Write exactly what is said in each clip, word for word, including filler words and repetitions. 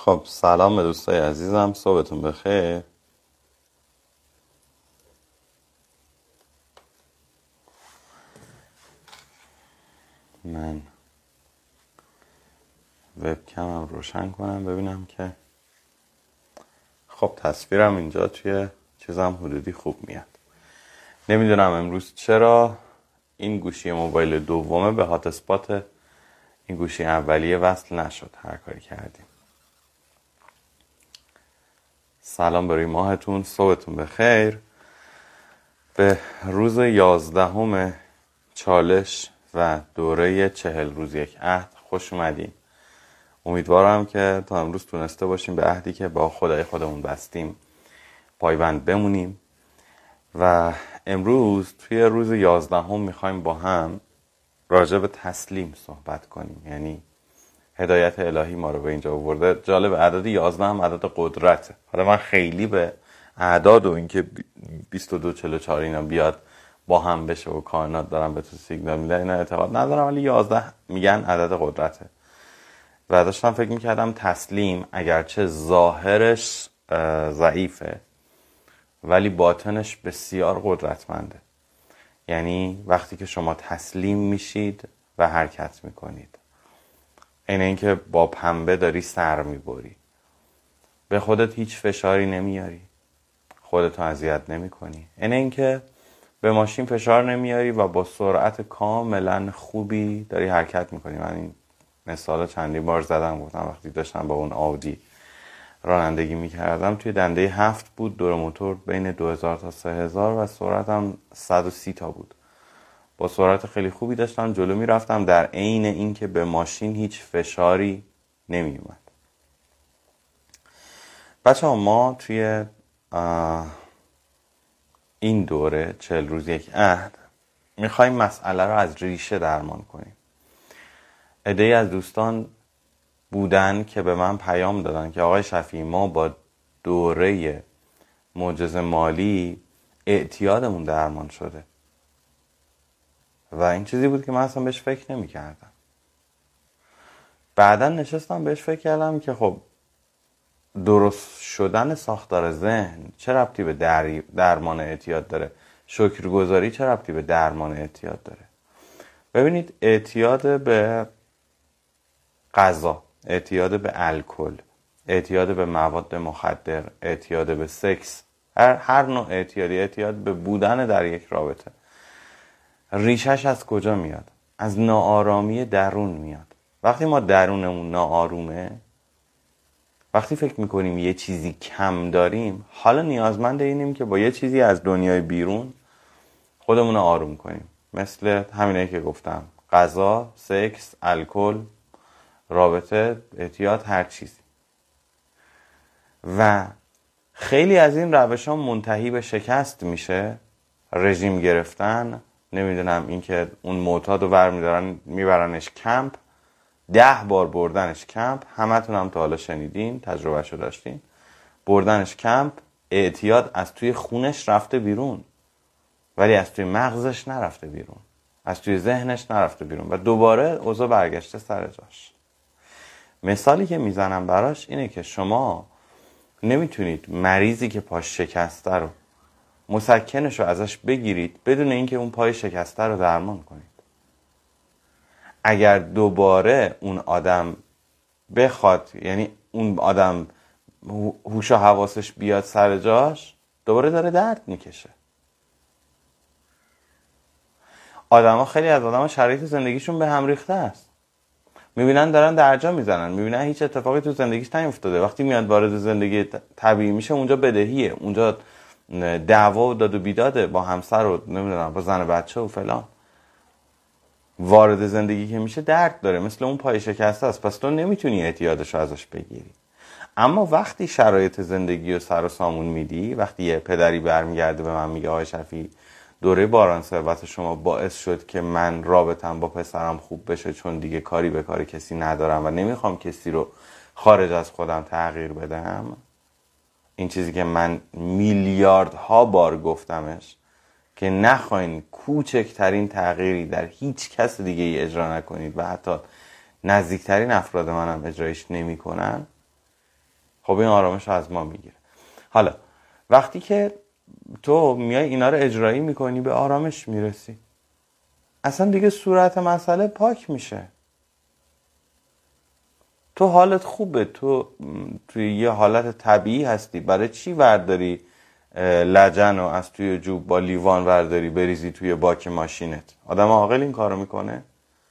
خب سلام به دوستای عزیزم، صبحتون بخیر. من وبکمم روشن کنم ببینم که خب تصویرم اینجا توی چیزم حدودی خوب میاد. نمیدونم امروز چرا این گوشی موبایل دومه به هات اسپات این گوشی اولیه وصل نشد هر کاری کردیم. سلام برای ماهتون، صبحتون بخیر. به روز یازدهم چالش و دوره چهل روز یک عهد خوش اومدین. امیدوارم که تا امروز تونسته باشیم به عهدی که با خدای خودمون بستیم پایبند بمونیم و امروز توی روز یازدهم میخوایم با هم راجع به تسلیم صحبت کنیم. یعنی هدایت الهی ما رو به اینجا آورده. جالب، عدد یازده هم عدد قدرته. حالا من خیلی به اعداد و اینکه بیست و دو چهل و چهار اینا بیاد با هم بشه و کائنات دارم به تو سیگنال میدن اینا اعتقاد ندارم، ولی یازده میگن عدد قدرته. و داشتم فکر میکردم تسلیم اگرچه ظاهرش ضعیفه ولی باطنش بسیار قدرتمنده. یعنی وقتی که شما تسلیم میشید و حرکت میکنید، اینه اینکه با پنبه داری سر میبری، به خودت هیچ فشاری نمیاری، خودتو اذیت نمی کنی، اینه اینکه به ماشین فشار نمیاری و با سرعت کاملا خوبی داری حرکت میکنی. من این مثال چندی بار زدم، گفتم وقتی داشتم با اون آودی رانندگی میکردم توی دنده هفت بود، دور موتور بین دو هزار تا سه هزار و سرعتم صد و سی تا بود. با سرعت خیلی خوبی داشتم جلو میرفتم، در عین اینکه به ماشین هیچ فشاری نمیومد. بچه ها ما توی این دوره چهل روز یک عهد میخوایم مسئله رو از ریشه درمان کنیم. عده‌ای از دوستان بودن که به من پیام دادن که آقای شفیعی ما با دوره معجزه مالی اعتیادمون درمان شده و این چیزی بود که من اصلا بهش فکر نمی کردم. بعدا نشستم بهش فکر کردم که خب درست شدن ساختار ذهن چه ربطی به در... درمان اعتیاد داره؟ شکرگزاری چه ربطی به درمان اعتیاد داره؟ ببینید، اعتیاد به غذا، اعتیاد به الکل، اعتیاد به مواد مخدر، اعتیاد به سکس، هر, هر نوع اعتیادی، اعتیاد به بودن در یک رابطه، ریشش از کجا میاد؟ از ناآرامی درون میاد. وقتی ما درونمون ناآرومه، وقتی فکر میکنیم یه چیزی کم داریم، حالا نیازمند اینیم که با یه چیزی از دنیای بیرون خودمون رو آروم کنیم. مثل همینه که گفتم، غذا، سکس، الکل، رابطه، اعتیاد، هر چیزی. و خیلی از این روش ها منتهی به شکست میشه. رژیم گرفتن، نمیدونم این که اون معتاد رو برمیدارن میبرنش کمپ، ده بار بردنش کمپ، همتون هم تا حالا شنیدین، تجربهشو داشتین، بردنش کمپ، اعتیاد از توی خونش رفته بیرون ولی از توی مغزش نرفته بیرون، از توی ذهنش نرفته بیرون و دوباره اوضاع برگشته سر جاش. مثالی که میزنم براش اینه که شما نمیتونید مریضی که پاش شکسته رو مسکنش رو ازش بگیرید بدون اینکه اون پای شکسته رو درمان کنید. اگر دوباره اون آدم بخواد، یعنی اون آدم هوش و حواسش بیاد سر جاش، دوباره داره درد میکشه. آدم ها، خیلی از آدم ها شرایط زندگیشون به هم ریخته است، میبینن دارن درجا میزنن، میبینن هیچ اتفاقی تو زندگیش نیفتاده. وقتی میاد وارد زندگی طبیعی میشه، اونجا بدهیه، اونجا دعوا و داد و بیداده با همسر و نمیدونم با زن و بچه و فلان. وارد زندگی که میشه درد داره، مثل اون پای شکسته است، پس تو نمیتونی اعتیادش رو ازش بگیری. اما وقتی شرایط زندگی رو سر و سامون میدی، وقتی یه پدری برمیگرده به من میگه آقای شفیعی دوره باران ثروت شما باعث شد که من رابطم با پسرم خوب بشه، چون دیگه کاری به کار کسی ندارم و نمیخوام کسی رو خارج از خودم تغییر بدم. این چیزی که من میلیاردها بار گفتمش که نخواین کوچکترین تغییری در هیچ کس دیگه ای اجرا نکنید و حتی نزدیکترین افراد منم اجرایش نمی کنن. خب این آرامش رو از ما میگیره. حالا وقتی که تو میای اینا رو اجرایی میکنی به آرامش میرسی، اصلا دیگه صورت مسئله پاک میشه. تو حالت خوبه، تو توی یه حالت طبیعی هستی. برای چی ورداری لجن رو از توی جوب با لیوان ورداری بریزی توی باک ماشینت؟ آدم عاقل این کارو میکنه؟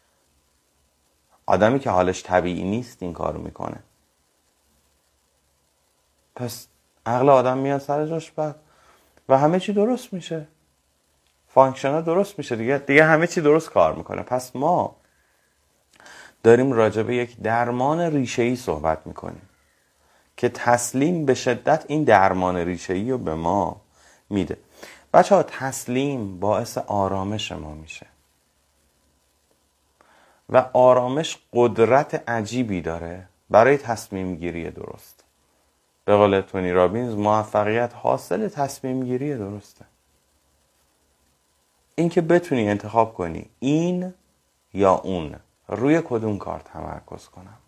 آدمی که حالش طبیعی نیست این کارو میکنه. پس عقل آدم میاد سر جاش بعد و همه چی درست میشه، فانکشن ها درست میشه دیگه دیگه همه چی درست کار میکنه. پس ما داریم راجع به یک درمان ریشه‌ای صحبت میکنیم که تسلیم به شدت این درمان ریشه‌ای رو به ما میده. بچه ها تسلیم باعث آرامش ما میشه و آرامش قدرت عجیبی داره برای تصمیم گیری درست. به قول تونی رابینز موفقیت حاصل تصمیم گیری درسته. این که بتونی انتخاب کنی این یا اون، روی کدوم کار تمرکز کنم.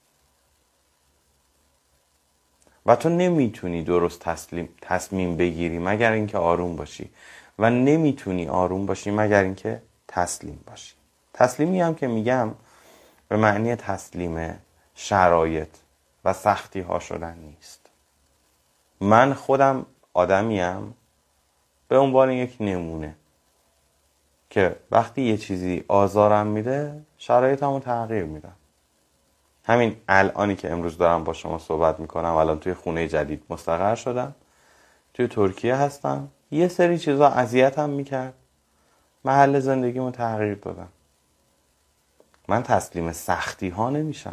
و تو نمیتونی درست تسلیم تصمیم بگیری مگر اینکه آروم باشی و نمیتونی آروم باشی مگر اینکه تسلیم باشی. تسلیمی هم که میگم به معنی تسلیم شرایط و سختی ها شدن نیست. من خودم آدمیم به عنوان یک نمونه که وقتی یه چیزی آزارم میده شرایطمو تغییر میدم. همین الانی که امروز دارم با شما صحبت میکنم، الان توی خونه جدید مستقر شدم، توی ترکیه هستم، یه سری چیزا اذیتم میکرد، محل زندگیمو تغییر دادم. من تسلیم سختی ها نمیشم،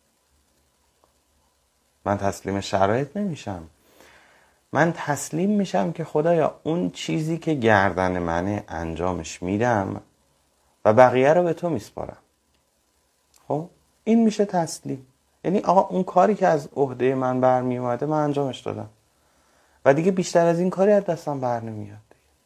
من تسلیم شرایط نمیشم. من تسلیم میشم که خدایا اون چیزی که گردن منه انجامش میدم و بقیه رو به تو میسپارم. خب این میشه تسلیم. یعنی آقا اون کاری که از عهده من برمی اومده من انجامش دادم و دیگه بیشتر از این کاری از دستم بر نمیاد.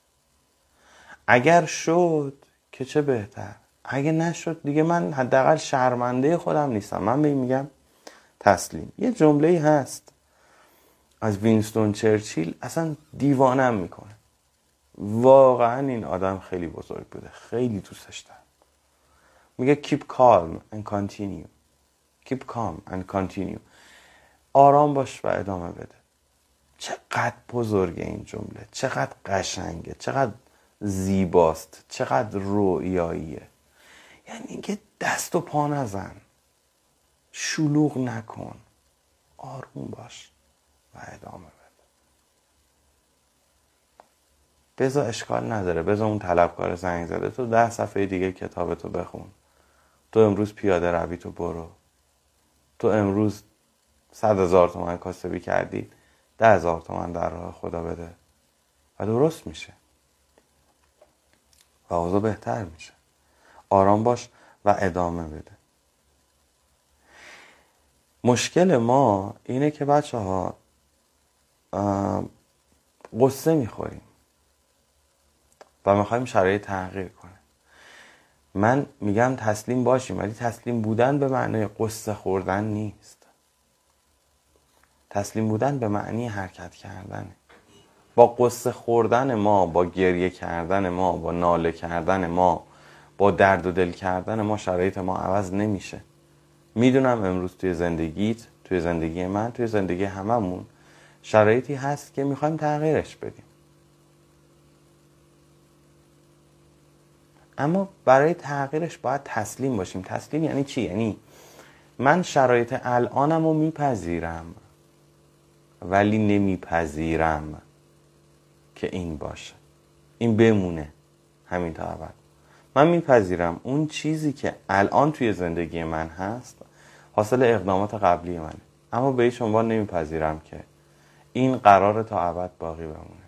اگر شد که چه بهتر، اگه نشد دیگه من حداقل شرمنده خودم نیستم. من به این میگم تسلیم. یه جمله‌ای هست از وینستون چرچیل، اصلا دیوانم میکنه. واقعا این آدم خیلی بزرگ بوده، خیلی دوستش دارم. میگه keep calm and continue. keep calm and continue. آرام باش و ادامه بده. چقدر بزرگه این جمله، چقدر قشنگه، چقدر زیباست، چقدر رویاییه. یعنی اینکه دست و پا نزن، شلوغ نکن، آروم باش و ادامه بده. بذار اشکال نداره، بذار اون طلبکار زنگ زده تو ده صفحه دیگه کتابتو بخون. تو امروز پیاده روی تو برو. تو امروز صد هزار تومن کاسبی کردی، ده هزار تومن در راه خدا بده و درست میشه و اوضاع بهتر میشه. آرام باش و ادامه بده. مشکل ما اینه که بچه ها قصه میخوریم و میخوایم شرایط تغییر کنه. من میگم تسلیم باشیم، ولی تسلیم بودن به معنی قصه خوردن نیست. تسلیم بودن به معنی حرکت کردنه. با قصه خوردن ما، با گریه کردن ما، با ناله کردن ما، با درد و دل کردن ما شرایط ما عوض نمیشه. میدونم امروز توی زندگیت، توی زندگی من، توی زندگی هممون شرایطی هست که میخوایم تغییرش بدیم. اما برای تغییرش باید تسلیم باشیم. تسلیم یعنی چی؟ یعنی من شرایط الانم رو میپذیرم ولی نمیپذیرم که این باشه، این بمونه همین تا ابد. من میپذیرم اون چیزی که الان توی زندگی من هست حاصل اقدامات قبلی منه، اما به هیچ عنوان نمیپذیرم که این قراره تا ابد باقی بمونه.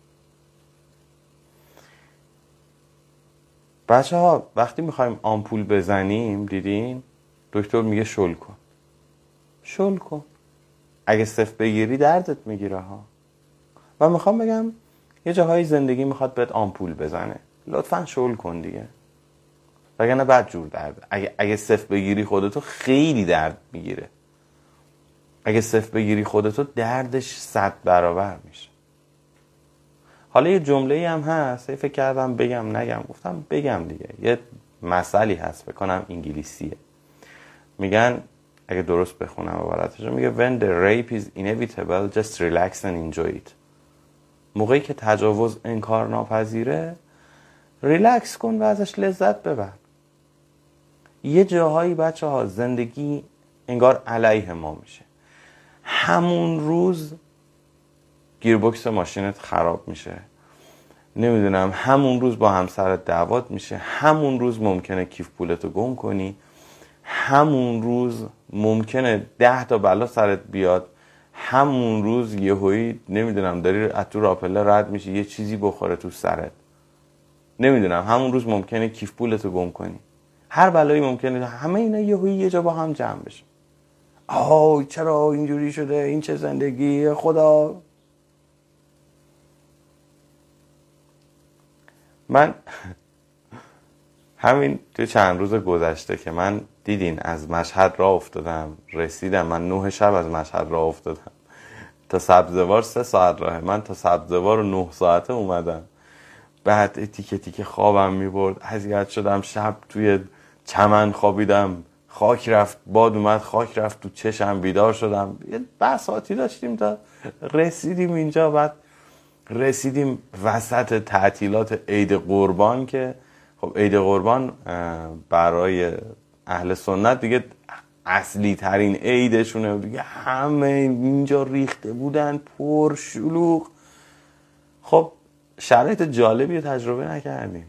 بچه ها وقتی میخوایم آمپول بزنیم، دیدین دکتر میگه شل کن. شل کن. اگه صفر بگیری دردت میگیره ها. و میخوام بگم یه جاهای زندگی میخواد بهت آمپول بزنه، لطفاً شل کن دیگه، وگرنه بد جور درد. اگه اگه صفر بگیری خودتو خیلی درد میگیره. اگه صفر بگیری خودتو دردش صد برابر میشه. حالا یه جمله هم هست فکر کردم بگم نگم، گفتم بگم دیگه. یه مثلی هست فکر کنم انگلیسیه، میگن اگه درست بخونم عبارتش میگه when the rape is inevitable just relax and enjoy it. موقعی که تجاوز انکار ناپذیره ریلکس کن و ازش لذت ببر. یه جاهایی بچه ها زندگی انگار علیه ما میشه. همون روز گیربکس ماشینت خراب میشه، نمیدونم همون روز با همسرت دعوات میشه، همون روز ممکنه کیف پولتو گم کنی، همون روز ممکنه ده تا بلا سرت بیاد، همون روز یهویی نمیدونم داری از تو راپله رد میشی یه چیزی بخوره تو سرت، نمیدونم همون روز ممکنه کیف پولتو گم کنی، هر بلایی ممکنه. همه اینا یهویی یه جا با هم جمع بشه. آه چرا اینجوری شده، این چه زندگی خدا. من همین تو چند روز گذشته که من دیدین از مشهد راه افتادم رسیدم، من نه شب از مشهد راه افتادم تا سبزوار سه ساعت راه، من تا سبزوار نه ساعته اومدم. بعد تیکه تیکه خوابم میبرد، اذیت شدم، شب توی چمن خوابیدم، خاک رفت باد اومد خاک رفت تو چشم، بیدار شدم. یه بساطی داشتیم تا رسیدیم اینجا. بعد رسیدیم وسط تعطیلات عید قربان که خب عید قربان برای اهل سنت دیگه اصلی ترین عیدشونه دیگه، همه اینجا ریخته بودن پر شلوغ. خب شرایط جالبی رو تجربه نکردیم.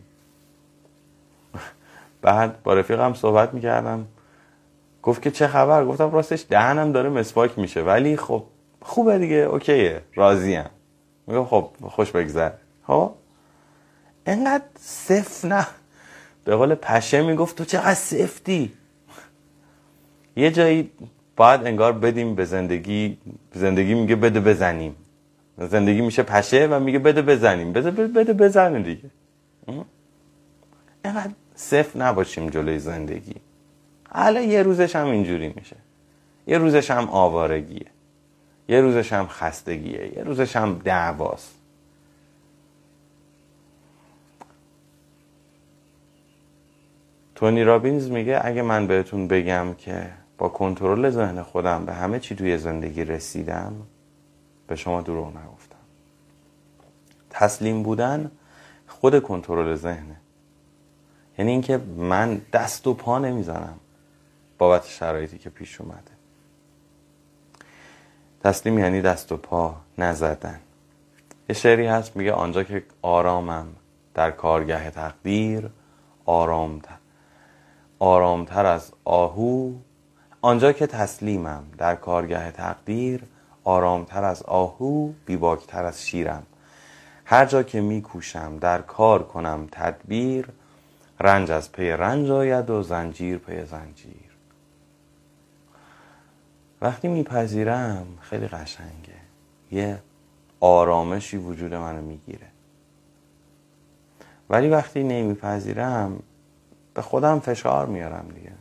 بعد با رفیقم صحبت میکردم، گفت که چه خبر؟ گفتم راستش دهنم داره مسواک میشه ولی خب خوبه دیگه، اوکیه، راضیم. میگم خب خوش بگذر. خب اینقدر صف نه، به قول پشه میگفت تو چقدر سفتی. یه جایی باید انگار بدیم به زندگی، زندگی میگه بده بزنیم، زندگی میشه پشه و میگه بده بزنیم، بده بده بزنیم دیگه. اینقدر صف نباشیم جلوی زندگی. حالا یه روزش هم اینجوری میشه، یه روزش هم آوارگیه، یه روزش هم خستگیه، یه روزش هم دعواست. تونی رابینز میگه اگه من بهتون بگم که با کنترل ذهن خودم به همه چی توی زندگی رسیدم، به شما دروغ نگفتم. تسلیم بودن خود کنترل ذهنه. یعنی اینکه من دست و پا نمیزنم بابت شرایطی که پیش اومده. تسلیم یعنی دست و پا نزدن. یه شعری هست میگه آنجا که آرامم در کارگاه تقدیر، آرامتر آرامتر از آهو، آنجا که تسلیمم در کارگاه تقدیر، آرامتر از آهو، بیباکتر از شیرم. هر جا که میکوشم در کار کنم تدبیر، رنج از پی رنج آید و زنجیر پی زنجیر. وقتی میپذیرم خیلی قشنگه، یه آرامشی وجود منو میگیره. ولی وقتی نمیپذیرم به خودم فشار میارم دیگه.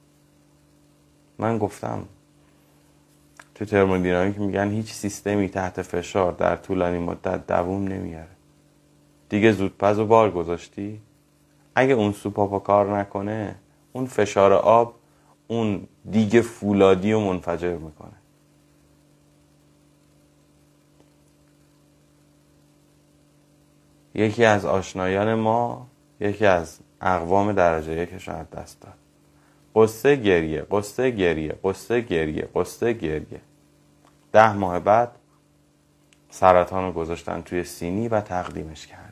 من گفتم تو ترمودینامیک میگن هیچ سیستمی تحت فشار در طولانی مدت دووم نمیاره. دیگه زودپز و بار گذاشتی، اگه اون سوپاپا کار نکنه، اون فشار آب اون دیگه فولادی رو منفجر میکنه. یکی از آشنایان ما یکی از اقوام درجه یکش از دست داد. قصه گریه، قصه گریه، قصه گریه، قصه گریه. ده ماه بعد سرطان رو گذاشتن توی سینی و تقدیمش کردن.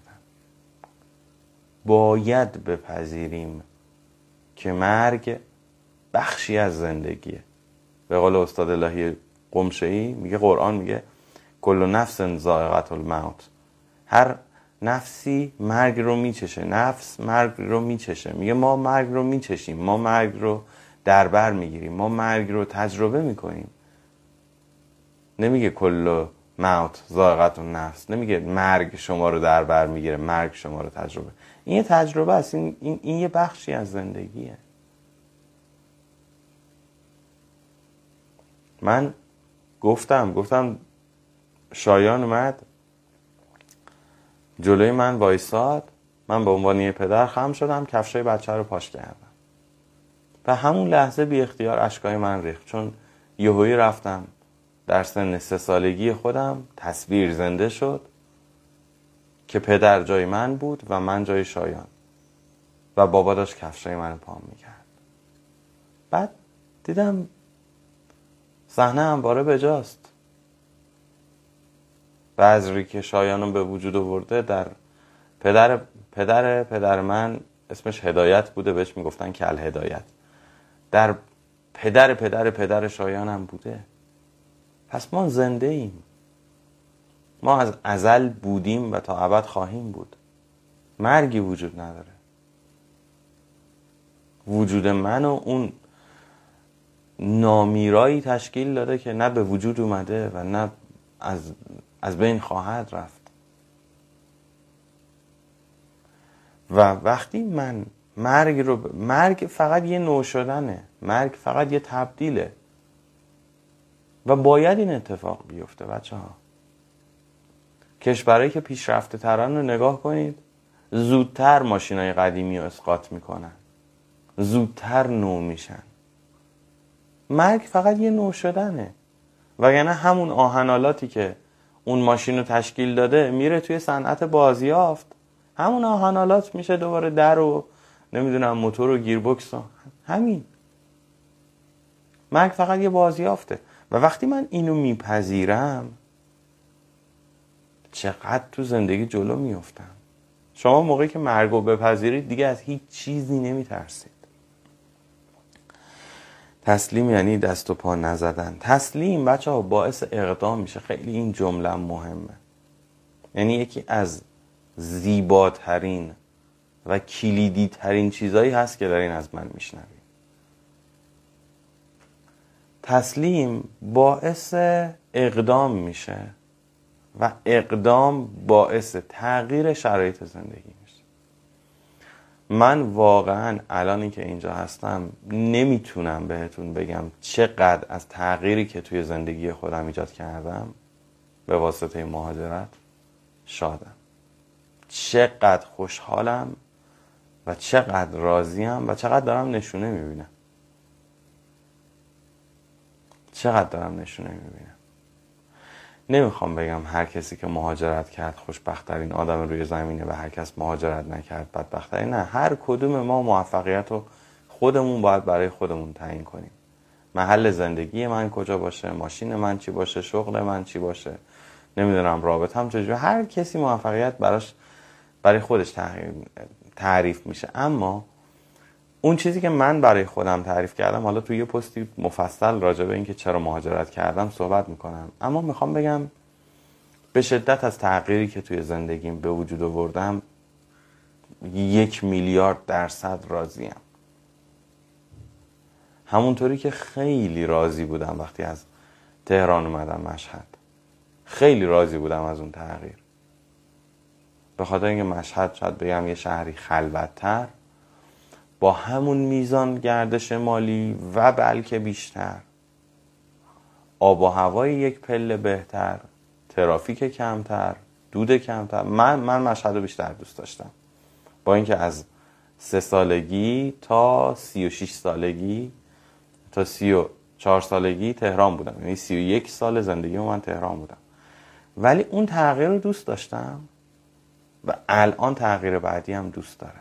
باید بپذیریم که مرگ بخشی از زندگیه. به قول استاد الهی قمشه‌ای میگه، قرآن میگه کل نفس ذائقة الموت، هر نفسی مرگ رو میچشه، نفس مرگ رو میچشه. میگه ما مرگ رو میچشیم، ما مرگ رو در بر میگیریم، ما مرگ رو تجربه میکنیم. نمیگه کل موت ذائقة النفس، نمیگه مرگ شما رو در بر میگیره، مرگ شما رو تجربه. این یه تجربه است، این, این, این یه بخشی از زندگیه. من گفتم گفتم شایان اومد جلوی من وایساد، من به عنوان یه پدر خم شدم، کفشای بچه رو پاش کردم و همون لحظه بی اختیار اشکای من ریخت، چون یهویی رفتم در سن سه سالگی خودم تصویر زنده شد که پدر جای من بود و من جای شایان و بابا داشت کفشای من پام میکرد. بعد دیدم صحنه همواره بجاست. بذری که شایانو به وجود آورده در پدر پدر پدر من، اسمش هدایت بوده، بهش میگفتن کل هدایت، در پدر پدر پدر شایانم بوده. پس ما زنده ایم، ما از ازل بودیم و تا ابد خواهیم بود. مرگی وجود نداره. وجود من و اون نامیرایی تشکیل داده که نه به وجود اومده و نه از از بین خواهد رفت. و وقتی من مرگ رو ب... مرگ فقط یه نو شدنه، مرگ فقط یه تبدیله و باید این اتفاق بیفته. بچه ها، کشورهایی که پیشرفته ترن رو نگاه کنید، زودتر ماشینای قدیمی رو اسقاط میکنن، زودتر نو میشن. مرگ فقط یه نو شدنه، وگرنه همون آهنالاتی که اون ماشین رو تشکیل داده میره توی صنعت بازیافت، همون آهنالات میشه دوباره در و نمیدونم موتور و گیربکس و همین. مرگ فقط یه بازیافته و وقتی من اینو میپذیرم چقدر تو زندگی جلو میافتم. شما موقعی که مرگ رو بپذیرید دیگه از هیچ چیزی نمیترسید. تسلیم یعنی دست و پا نزدن. تسلیم بچه ها باعث اقدام میشه. خیلی این جمله مهمه. یعنی یکی از زیباترین و کلیدی ترین چیزایی هست که دارین از من میشنوید. تسلیم باعث اقدام میشه و اقدام باعث تغییر شرایط زندگی میشه. من واقعا الانی که اینجا هستم نمیتونم بهتون بگم چقدر از تغییری که توی زندگی خودم ایجاد کردم به واسطه مهاجرت شادم، چقدر خوشحالم و چقدر راضیم و چقدر دارم نشونه میبینم چقدر دارم نشونه میبینم نمیخوام بگم هر کسی که مهاجرت کرد خوشبخت‌ترین آدم روی زمینه و هر کس مهاجرت نکرد بدبخت‌ترین. نه، هر کدوم ما موفقیت رو خودمون باید برای خودمون تعیین کنیم. محل زندگی من کجا باشه، ماشین من چی باشه، شغل من چی باشه، نمیدونم رابطه‌ام چجوری، هر کسی موفقیت براش برای خودش تعریف میشه. اما اون چیزی که من برای خودم تعریف کردم، حالا توی یه پستی مفصل راجع به این که چرا مهاجرت کردم صحبت میکنم، اما میخوام بگم به شدت از تغییری که توی زندگیم به وجود آوردم یک میلیارد درصد راضیم. همونطوری که خیلی راضی بودم وقتی از تهران اومدم مشهد، خیلی راضی بودم از اون تغییر، به خاطر اینکه مشهد شاید بگم یه شهری خلوت‌تر با همون میزان گردش مالی و بلکه بیشتر، آب و هوای یک پله بهتر، ترافیک کمتر، دود کمتر. من من مشهد رو بیشتر دوست داشتم، با اینکه از سه سالگی تا سی و شش سالگی تا سی و چهار سالگی تهران بودم، یعنی سی و یک سال زندگی من تهران بودم، ولی اون تغییر رو دوست داشتم و الان تغییر بعدی هم دوست دارم.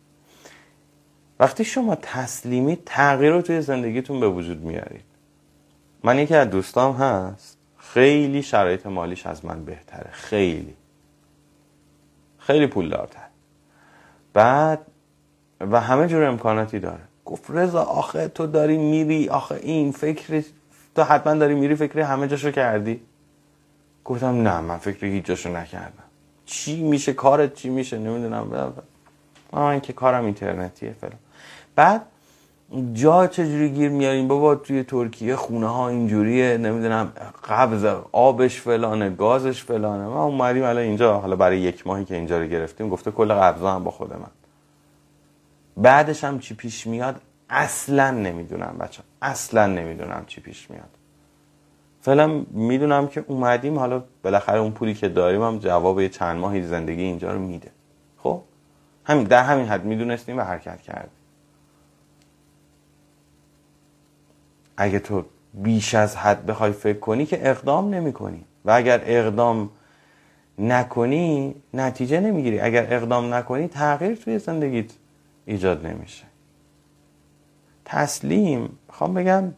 وقتی شما تسلیمی، تغییر رو توی زندگیتون به وجود میارید. من یکی از دوستام هست خیلی شرایط مالیش از من بهتره، خیلی خیلی پولدارتر، بعد و همه جور امکاناتی داره. گفت رضا آخه تو داری میری، آخه این فکری تو حتما داری میری فکری همه جاشو کردی. گفتم نه، من فکری هیچ جاشو نکردم. چی میشه کارت، چی میشه نمیدونم، من که کارم اینترنتیه فلان. بعد جا چجوری گیر میاریم بابا، توی ترکیه خونه ها اینجوریه، نمیدونم قبض آبش فلانه، گازش فلانه. ما اومدیم الان اینجا، حالا برای یک ماهی که اینجا رو گرفتیم، گفته کل قبضا هم با خود من. بعدش هم چی پیش میاد اصلا نمیدونم بچه، اصلا نمیدونم چی پیش میاد. فعلا میدونم که اومدیم، حالا بالاخره اون پولی که داریم هم جواب چند ماهی زندگی اینجا رو میده. خب همین در همین حد میدونستیم و حرکت کردیم. اگه تو بیش از حد بخوای فکر کنی که اقدام نمی کنی، و اگر اقدام نکنی نتیجه نمیگیری. اگر اقدام نکنی تغییر توی زندگیت ایجاد نمیشه. تسلیم میخوام بگم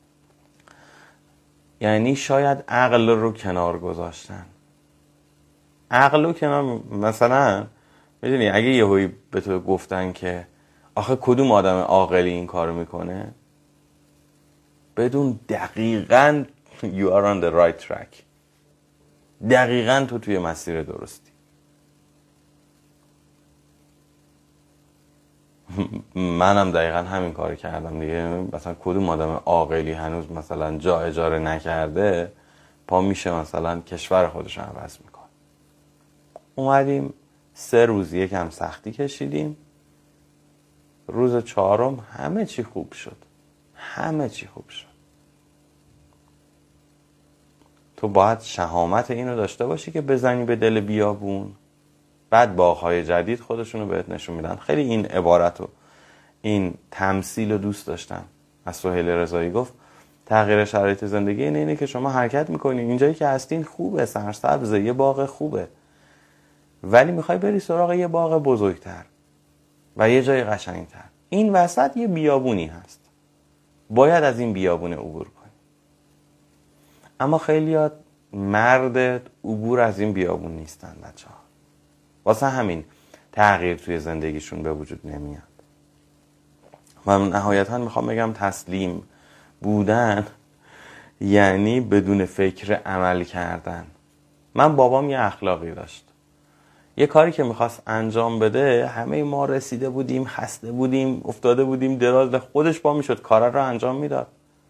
یعنی شاید عقل رو کنار گذاشتن. عقل رو کنار، مثلا میدونی اگه یهویی به تو گفتن که آخه کدوم آدم عاقلی این کارو میکنه، بدون دقیقاً you are on the right track. دقیقاً تو توی مسیر درستی. منم دقیقاً همین کار کردم دیگه. مثلا کدوم آدم عاقلی هنوز مثلا جا اجاره نکرده پا میشه مثلا کشور خودش رو عوض میکنه. اومدیم سه روز یکم سختی کشیدیم، روز چهارم همه چی خوب شد. همه چی خوب شد. تو باید شهامت اینو داشته باشی که بزنی به دل بیابون، بعد باغ‌های جدید خودشونو بهت نشون میدن. خیلی این عبارت و این تمثیل رو دوست داشتم. از سهیل رضایی گفت تغییر شرایط زندگی اینه, اینه که شما حرکت میکنین، اینجایی که هستین خوبه، سرسبزه، یه باغ خوبه، ولی میخوای بری سراغ یه باغ بزرگتر و یه جای قشنگتر. این وسط یه بیابونی هست، باید از این بیابونه عبور کنی. اما خیلیات مرد عبور از این بیابون نیستن بچه ها. واسه همین تغییر توی زندگیشون به وجود نمیاد. من نهایتا میخوام بگم تسلیم بودن یعنی بدون فکر عمل کردن. من بابام یه اخلاقی داشت، یه کاری که میخواست انجام بده همه ما رسیده بودیم، خسته بودیم، افتاده بودیم دراز، خودش با میشد کار رو انجام میداد،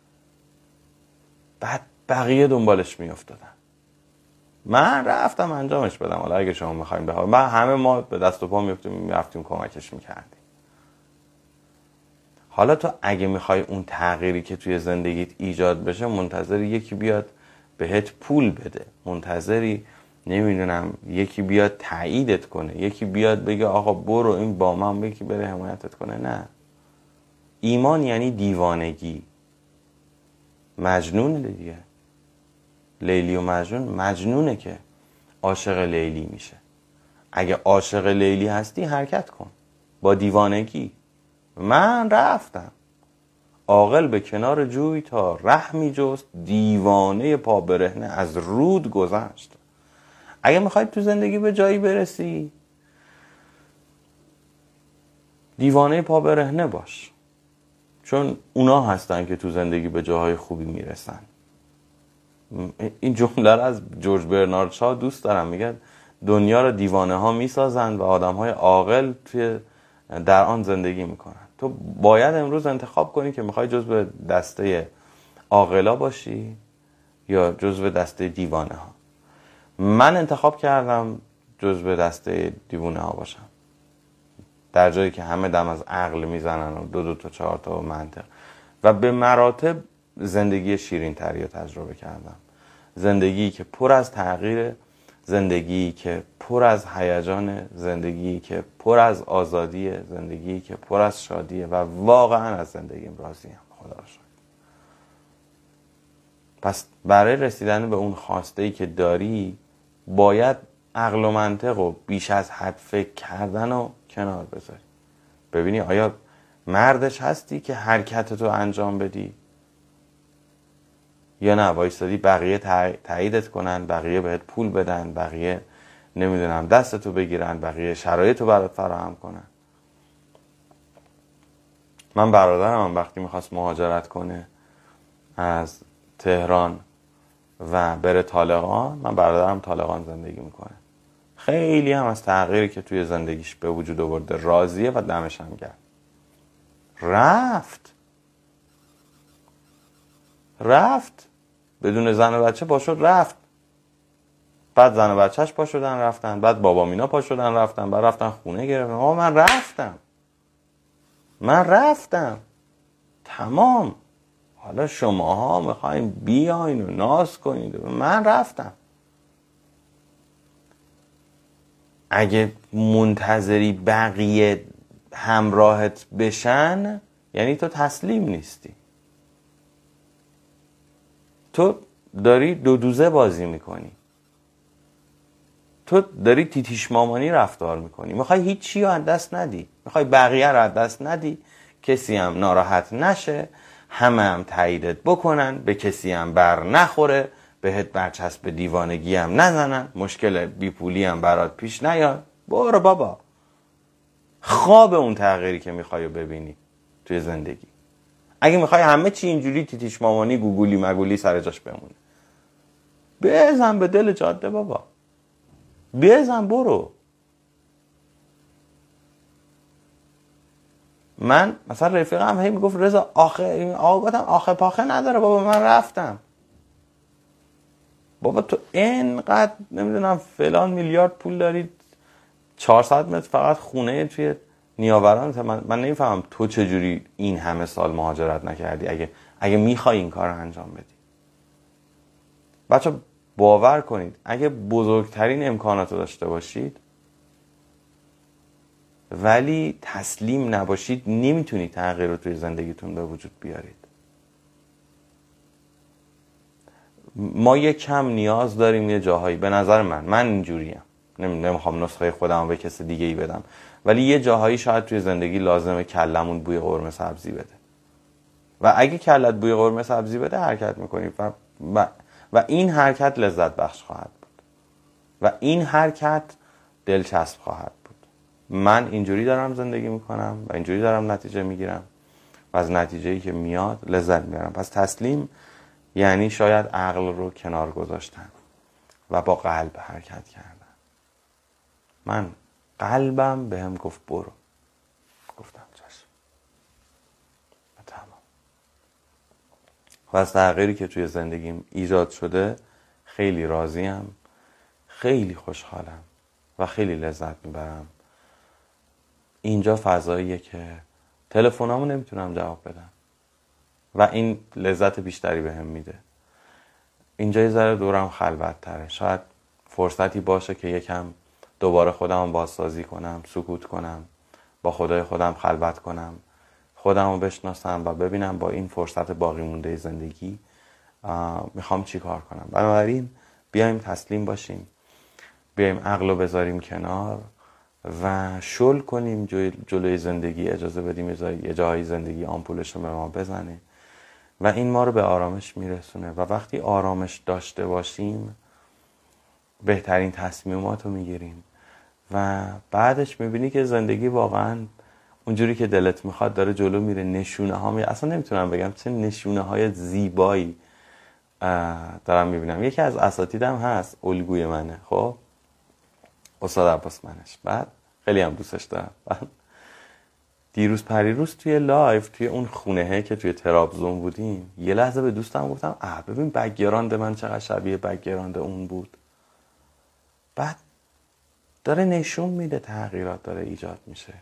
بعد بقیه دنبالش میافتادن. من رفتم انجامش بدم. حالا اگه شما میخوایم بخوام، من همه ما به دست و پا میافتیم میرفتیم کمکش میکردیم. حالا تو اگه میخوای اون تغییری که توی زندگیت ایجاد بشه منتظری یکی بیاد بهت پول بده، منتظری نمیدونم یکی بیاد تاییدت کنه، یکی بیاد بگه آقا برو این با من، یکی بره حمایتت کنه. نه، ایمان یعنی دیوانگی. مجنون دیگه. لیلی و مجنون، مجنونه که عاشق لیلی میشه. اگه عاشق لیلی هستی حرکت کن با دیوانگی. من رفتم عاقل به کنار جوی تا رحمی جست، دیوانه پا برهنه از رود گذشت. اگه میخوای تو زندگی به جایی برسی دیوانه پا برهنه باش، چون اونا هستن که تو زندگی به جاهای خوبی میرسن. این جمله رو از جورج برنارد شا دوست دارم، میگه دنیا رو دیوانه ها میسازن و آدم های عاقل توی در آن زندگی میکنن. تو باید امروز انتخاب کنی که میخوای جزو دسته عاقلا باشی یا جزو دسته دیوانه ها. من انتخاب کردم جزو دسته دیوانه ها باشم، در جایی که همه دم از عقل میزنن و دو دو تا چهار تا و منطق، و به مراتب زندگی شیرین تری رو تجربه کردم. زندگی که پر از تغییر، زندگی که پر از هیجان، زندگی که پر از آزادیه، زندگی که پر از شادیه و واقعا از زندگیم راضیم. خدا را شکر. پس برای رسیدن به اون خواسته‌ای که داری باید عقل و منطق و بیش از حد فکر کردن رو کنار بذاری. ببینی آیا مردش هستی که حرکتتو انجام بدی یا نه وایستادی بقیه تاییدت کنن، بقیه بهت پول بدن، بقیه نمیدونم دستتو بگیرن، بقیه شرایطو برات فراهم کنن. من برادرم وقتی میخواست مهاجرت کنه از تهران و بره طالقان، من برادرم طالقان زندگی میکنه، خیلی هم از تغییری که توی زندگیش به وجود آورده راضیه و دمش هم گرم. رفت رفت بدون زن و بچه پا شد رفت. بعد زن و بچهش پا شدن رفتن، بعد بابا مینا پا شدن رفتن، بعد رفتن خونه گرفتن. آقا من رفتم من رفتم تمام. حالا شماها میخواین بیاین و ناز کنید. من رفتم. اگه منتظری بقیه همراهت بشن یعنی تو تسلیم نیستی. تو داری دو دوزه بازی میکنی. تو داری تیتیش مامانی رفتار میکنی. میخوای هیچی رو از دست ندی. میخوای بقیه رو از دست ندی. کسی هم ناراحت نشه. همه هم تاییدت بکنن. به کسی هم بر نخوره. بهت برچسب دیوانگی هم نزنن. مشکل بیپولی هم برات پیش نیاد. برو بابا. خواب اون تغییری که میخوای ببینی توی زندگی. اگه میخوای همه چی اینجوری تیتیش مامانی گوگولی مگولی سر جاش بمونه، بزن به دل جاده بابا. بزن برو. من مثلا رفیقم هی میگفت رضا آخه آقا، گفتم آخه پاخه نداره بابا، من رفتم. بابا تو اینقدر نمیدونم فلان میلیارد پول دارید، چهارصد متر فقط خونه توی نیاوران. من, من نمیفهمم تو چجوری این همه سال مهاجرت نکردی اگه اگه میخوای این کار رو انجام بدی. بچه باور کنید اگه بزرگترین امکانات رو داشته باشید ولی تسلیم نباشید نمیتونید تغییر رو توی زندگیتون به وجود بیارید. ما یک کم نیاز داریم یه جاهایی، به نظر من من اینجوریم، نمیخوام نسخه خودم به کسی دیگه ای بدم، ولی یه جاهایی شاید توی زندگی لازمه کلمون بوی قرمه سبزی بده و اگه کلت بوی قرمه سبزی بده حرکت میکنی و, و, و این حرکت لذت بخش خواهد بود و این حرکت دلچسب خواهد بود. من اینجوری دارم زندگی میکنم و اینجوری دارم نتیجه میگیرم و از نتیجه‌ای که میاد لذت میبرم. پس تسلیم یعنی شاید عقل رو کنار گذاشتن و با قلب حرکت کردن. من قلبم بهم گفت برو، گفتم چشم و تمام. و از تغییری که توی زندگیم ایجاد شده خیلی راضیم، خیلی خوشحالم و خیلی لذت میبرم. اینجا فضاییه که تلفنامو نمیتونم جواب بدم و این لذت بیشتری بهم میده. اینجا یه ذره دورم خلوت تره. شاید فرصتی باشه که یکم دوباره خودم بازسازی کنم، سکوت کنم، با خدای خودم خلوت کنم، خودم رو بشناسم و ببینم با این فرصت باقی مونده زندگی میخوام چی کار کنم. بنابراین بیایم تسلیم باشیم، بیایم عقل رو بذاریم کنار و شل کنیم جلوی زندگی، اجازه بدیم یه جایی زندگی آمپولش رو به ما بزنه و این ما رو به آرامش میرسونه و وقتی آرامش داشته باشیم بهترین تصمیمات رو میگیریم و بعدش میبینی که زندگی واقعا اونجوری که دلت میخواد داره جلو میره. نشونه ها می... اصلا نمیتونم بگم چه نشونه های زیبایی دارم میبینم. یکی از اساتیدم هست، الگوی منه، خب استاد عباس منش، بعد خیلی هم دوستش دارم. بعد دیروز پریروز توی لایف توی اون خونهه که توی ترابزون بودیم یه لحظه به دوستم گفتم اه ببین بک‌گراند من چقدر شبیه بک‌گراند اون بود. بعد داره نشون میده تغییرات داره ایجاد میشه.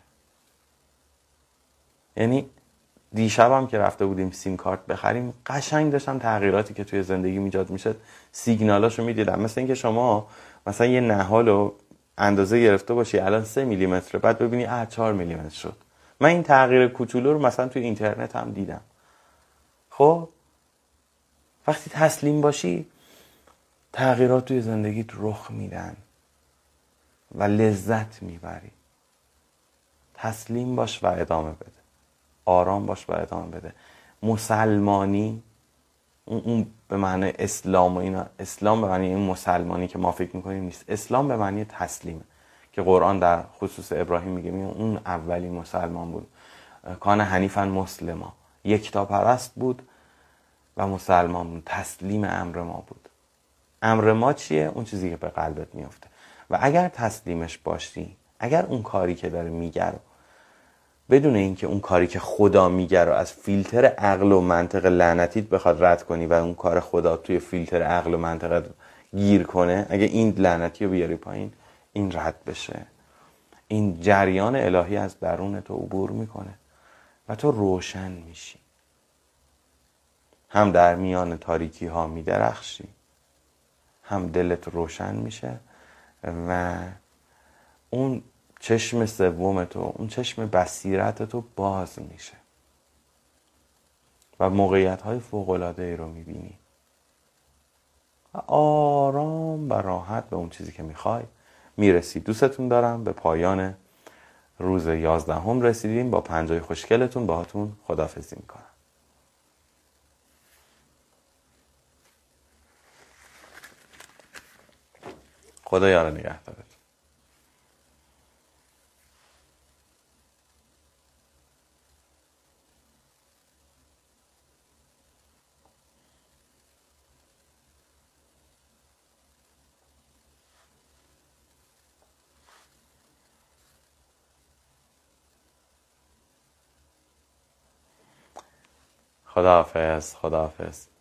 یعنی دیشبم که رفته بودیم سیم کارت بخریم قشنگ داشتم تغییراتی که توی زندگی ایجاد میشه سیگنالاشو میدیدم. مثل اینکه شما مثلا یه نهالو اندازه گرفته باشی الان سه میلیمتر، بعد ببینی اه چهار میلیمتر شد. من این تغییر کوچولو رو مثلا توی اینترنت هم دیدم. خب وقتی تسلیم باشی تغییرات توی زندگیت رخ میدن و لذت میبری. تسلیم باش و ادامه بده، آرام باش و ادامه بده. مسلمانی اون, اون به معنی اسلام و اینا، اسلام به معنی این مسلمانی که ما فکر میکنیم نیست. اسلام به معنی تسلیمه که قرآن در خصوص ابراهیم میگه اون اولی مسلمان بود. کان حنیفا مسلما، یکتا پرست بود و مسلمان بود، تسلیم امر ما بود. امر ما چیه؟ اون چیزی که به قلبت میفته و اگر تسلیمش باشی، اگر اون کاری که داره میگه رو بدون اینکه اون کاری که خدا میگه رو از فیلتر عقل و منطق لعنتیت بخواد رد کنی و اون کار خدا توی فیلتر عقل و منطق گیر کنه، اگه این لعنتی رو بیاری پایین، این رد بشه، این جریان الهی از درون تو عبور میکنه و تو روشن میشی. هم در میان تاریکی ها می درخشی، هم دلت روشن میشه و اون چشم سوم تو، اون چشم بصیرت تو باز میشه و موقعیت های فوق العاده ای رو میبینی و آرام و راحت به اون چیزی که میخوای میرسی. دوستتون دارم. به پایان روز یازدهم رسیدیم. با پنجای خوشگلتون باهاتون خداحافظی میکنم. خدا یار نگهدارت. خداحافظ. خداحافظ.